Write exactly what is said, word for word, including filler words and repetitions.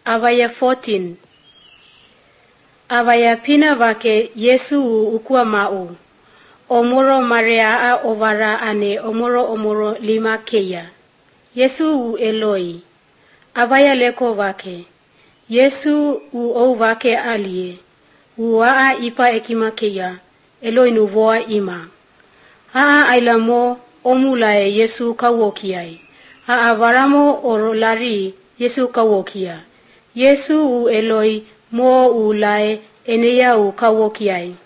Avaya fourteen. Avaya pina vake Yesu ukua mau. Omoro Maria a ovara ane omoro omoro lima keya. Yesu Eloi. Avaya leko vake. Yesu u o vake alie. Uaa ipa ekima keya. Eloi nuvoa ima. Haa ailamo omulae Yesu kawokiai. Haa varamo orolari Yesu kawokia. Yesu u Eloi mo ulae eneya u kawokiai.